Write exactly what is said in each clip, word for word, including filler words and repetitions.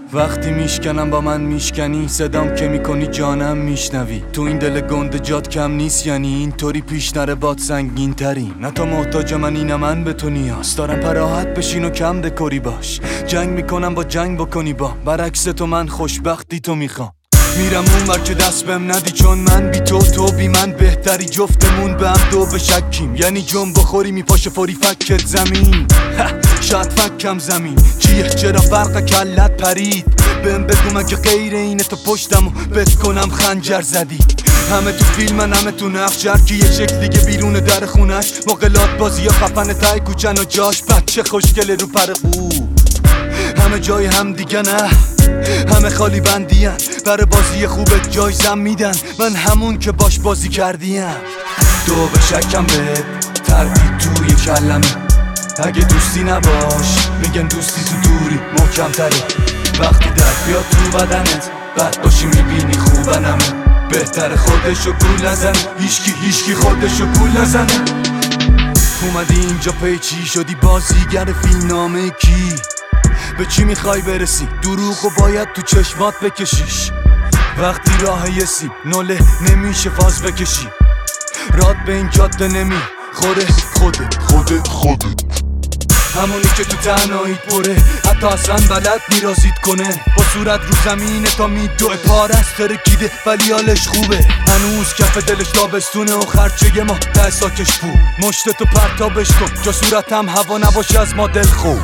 وقتی میشکنم با من میشکنی، صدام که میکنی جانم میشنوی. تو این دل گنده جات کم نیست، یعنی اینطوری پیش نره باد سنگین تری. نه تو محتاج منی نه من به تو نیاز دارم، پراحت بشین و کم دکوری باش. جنگ میکنم با جنگ بکنی با، برعکس تو من خوشبختی تو میخوام. میرم اون ور که دست بهم ندی، چون من بی تو تو بی من بهتری. جفتمون به هم دو بشکیم، یعنی جنب بخوری میپاشه فوری فکت زمین. شاید فکم زمین چیه، چرا برق کلت پرید؟ بهم بگو مگه غیر اینه تو پشتم و بت کنم خنجر زدی. همه تو فیلمن همه تو نقش، هرکی یه شکل دیگه بیرون در خونش. مقلات بازی یا خفن تای کوچن و جاش بچه خوشگله رو پر خوب. همه جای هم دیگه نه، همه خالی بندین، برای بازی خوبت جایزم میدن. من همون که باش بازی کردیم. دو به شکم به تردید توی کلمه، اگه دوستی نباش میگن دوستی تو دوری محکم تره. وقتی درد بیاد تو بدنت بد باشی میبینی خوبنمه. بهتر خودشو گول نزنه، هیشکی هیشکی خودشو گول نزنه. اومدی اینجا پیچی شدی بازیگر فیلمنامه کی؟ به چی میخوای برسی؟ دروغو باید تو چشمات بکشیش. وقتی راه یه سیب نوله نمیشه فاز بکشی. راد به این جاده نمی خوره خودت خودت خودت همونی که تو تنهاییت پره، حتی اصلا بلد میرازید کنه. با صورت رو زمینه تا میدوه پارست ترکیده ولی حالش خوبه. هنوز کف دلش تابستونه و خرچه ما ده ساکش بود. مشتتو پرتابش کن جا صورتم هوا نباشه از ما دل خوب.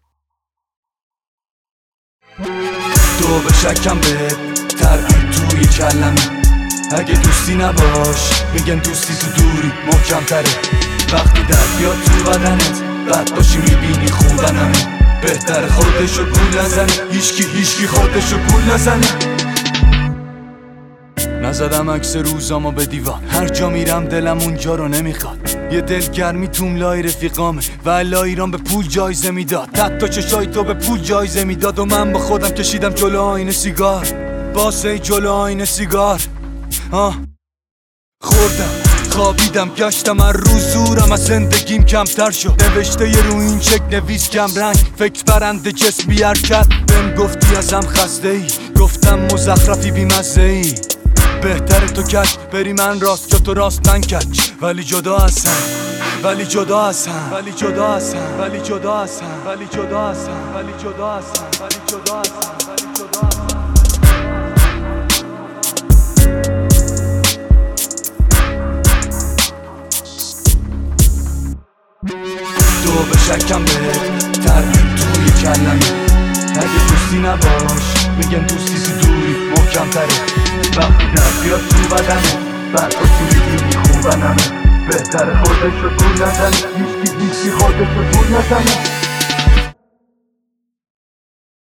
دو به شکم به تردید توی کلمه، اگه دوستی نباش میگن دوستی تو دوری محکم تره. وقتی درد بیاد تو بدنت بد باشی میبینی خوبنمه. بهتر خودشو گول نزنه، هیشکی هیشکی خودشو گول نزنه. نزدم عکس روزامو به دیوار، هر جا میرم دلم اونجا رو نمیخواد. یه دلگرمی توم لای رفیقامه و الا ایران به پول جایزه میداد. حتی چشای تو به پول جایزه میداد و من با خودم کشیدم جلو آینه سیگار. باسه جلو آینه سیگار آه خوردم خوابیدم گشتم هر روز زورم از زندگیم کمتر شد. نوشته یه رو این چک نویس کم رنگ، فکر برنده جسم بی حرکت. بهم گفتی ازم خسته ای، گفتم مزخرفی بی مزه ای. بهتره تو کش بری من راست یا تو راست من کچ. ولی جدا هستم ولی جدا هستم ولی جدا هستم ولی جدا هستم ولی جدا هستم ولی جدا هستم ولی جدا هستم ولی جدا هستم. دو به شکم به تردید توی کلمه، اگه دوستی نباش میگن دوستی تو دوری محکم تره. وقتی درد بیاد تو بدنه بعد باشی میبینی خوبنمه. بهتر خودشو گول نزنه، هیچکی هیچکی خودشو گول نزنه.